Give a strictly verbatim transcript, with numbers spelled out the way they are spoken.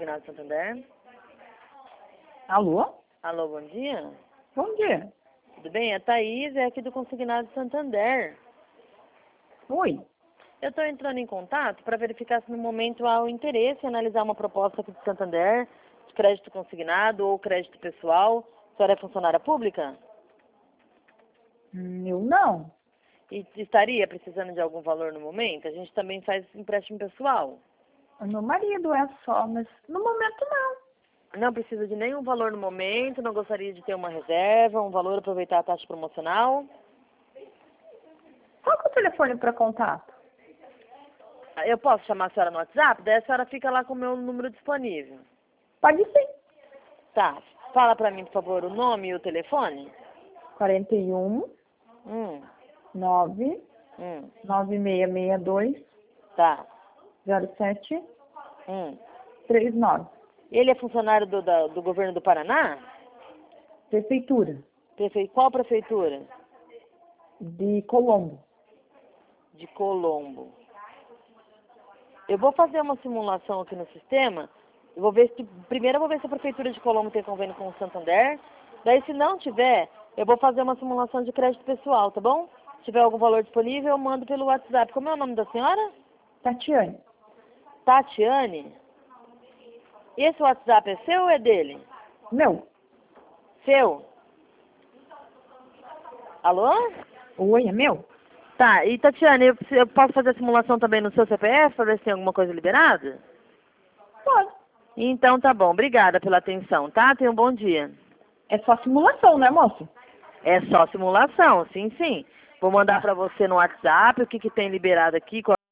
Consignado Santander. Alô? Alô, bom dia. Bom dia. Tudo bem? A Thaís é aqui do Consignado Santander. Oi. Eu estou entrando em contato para verificar se no momento há o interesse em analisar uma proposta aqui de Santander, de crédito consignado ou crédito pessoal. A senhora é funcionária pública? Hum, Eu não. E estaria precisando de algum valor no momento? A gente também faz empréstimo pessoal. O meu marido é só, mas no momento não. Não precisa de nenhum valor no momento, não gostaria de ter uma reserva, um valor, aproveitar a taxa promocional. Qual que é o telefone para contato? Eu posso chamar a senhora no WhatsApp? Daí a senhora fica lá com o meu número disponível. Pode sim. Tá. Fala pra mim, por favor, o nome e o telefone. quarenta e um, Hum, nove, hum, nove seis seis dois, tá. zero sete, Hum. três nove. Ele é funcionário do, da- do governo do Paraná? Prefeitura Prefe... Qual prefeitura? de Colombo. De Colombo. Eu vou fazer uma simulação aqui no sistema. Eu vou ver se, primeiro eu vou ver se a prefeitura de Colombo tem convênio com o Santander. Daí, se não tiver, eu vou fazer uma simulação de crédito pessoal, tá bom? Se tiver algum valor disponível, eu mando pelo WhatsApp. Como é o nome da senhora? Tatiane. Tatiane. Esse WhatsApp é seu ou é dele? Meu. Seu. Alô? Oi, é meu? Tá, e Tatiane, eu, eu posso fazer a simulação também no seu C P F para ver se tem alguma coisa liberada? Pode. Então tá bom, obrigada pela atenção, tá? Tenha um bom dia. É só simulação, né, moço? É só simulação, sim, sim. Vou mandar pra você no WhatsApp o que, que tem liberado aqui,